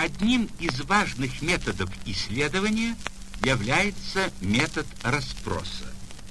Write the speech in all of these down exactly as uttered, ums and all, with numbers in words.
Одним из важных методов исследования является метод расспроса.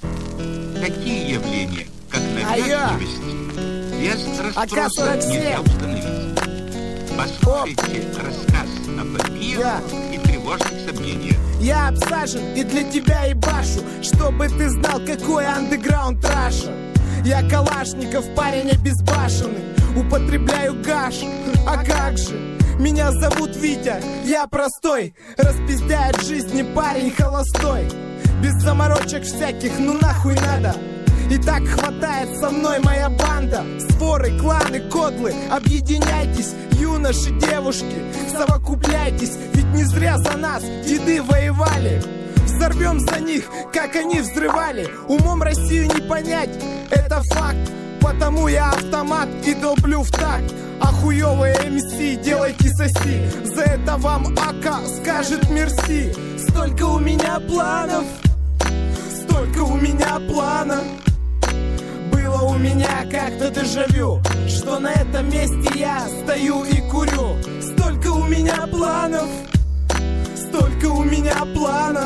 Такие явления, как навязчивость, без расспроса нельзя установить. Послушайте рассказ о фобиях и тревожных сомнениях. Я обсажен и для тебя ебашу, чтобы ты знал, какой андеграунд Раша. Я Калашников, парень обезбашенный, употребляю гаш, а как же? Меня зовут Витя, я простой, распиздяет жизни парень холостой. Без заморочек всяких, ну нахуй надо. И так хватает со мной моя банда. Своры, кланы, кодлы, объединяйтесь, юноши, девушки, совокупляйтесь. Ведь не зря за нас деды воевали. Взорвем за них, как они взрывали. Умом Россию не понять, это факт. Потому я автомат и долблю в такт. А хуёвые эм си делайте соси. За это вам АК скажет мерси. Столько у меня планов, столько у меня планов. Было у меня как-то дежавю, что на этом месте я стою и курю. Столько у меня планов, столько у меня планов.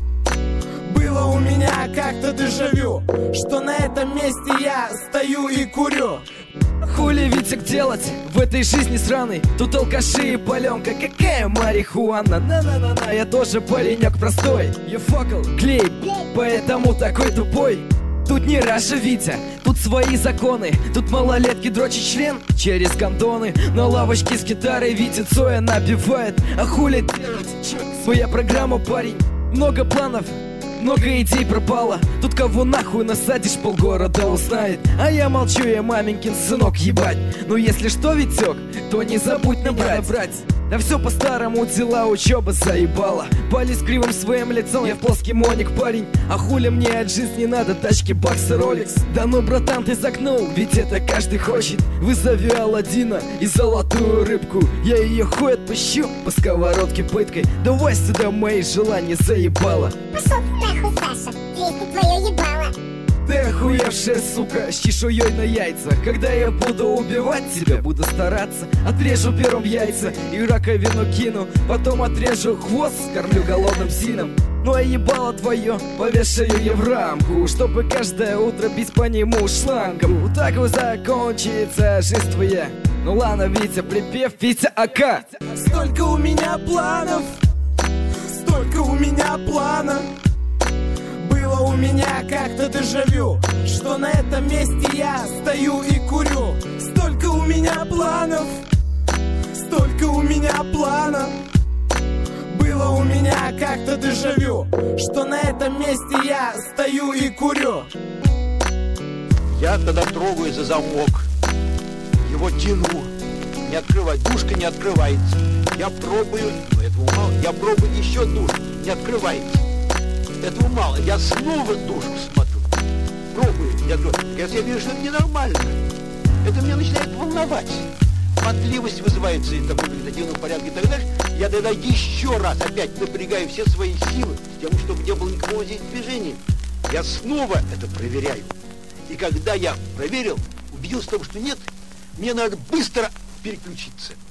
Было у меня как-то дежавю, что на этом месте я стою и курю. Хули, Витек, делать в этой жизни сраной? Тут алкаши и паленка, какая марихуана. На-на-на-на, я тоже паренек простой. Я факел, клей, поэтому такой тупой. Тут не Раша, Витя, тут свои законы. Тут малолетки дрочат член через кондоны. На лавочке с гитарой Витя Цоя напевает. А хули делать? Своя программа, парень. Много планов, много идей пропало. Тут кого нахуй насадишь, полгорода узнает. А я молчу, я маменькин сынок, ебать. Но если что, Витек, то не забудь набрать, брать. Да все по-старому, дела, учеба заебала. Пали с кривым своим лицом, я в плоский моник, парень. А хули мне от жизни надо, тачки, баксы, роликс. Да ну, братан, ты загнул, ведь это каждый хочет. Вызови Аладдина и золотую рыбку. Я ее хуй отпущу по сковородке пыткой. Давай сюда мои желания, заебала. Пошел ты нахуй, Саша, лезь твое ебало. Ты охуевшая, сука, с чешуей на яйцах. Когда я буду убивать тебя, буду стараться. Отрежу первым яйца и раковину кину. Потом отрежу хвост, скормлю голодным сином. Ну а ебало твое повешаю я в рамку, чтобы каждое утро бить по нему шлангом. Так вот закончится жизнь твоя. Ну ладно, Витя, припев, Витя АК. Столько у меня планов, столько у меня планов. Было у меня как-то дежавю, что на этом месте я стою и курю. Столько у меня планов, столько у меня планов. Было у меня как-то дежавю, что на этом месте я стою и курю. Я тогда трогаю за замок, его тяну, не открывать, душка не открывается. Я пробую, но этого мало, я пробую еще душку, не открывается. Этого мало, я снова душку смотрю, пробую, я говорю, я вижу, что это ненормально. Это меня начинает волновать. Потливость вызывается в таком вегетативном порядке и так далее. Я тогда еще раз опять напрягаю все свои силы, с тем, чтобы не было никакого здесь движения. Я снова это проверяю. И когда я проверил, убедился в том, что нет, мне надо быстро переключиться.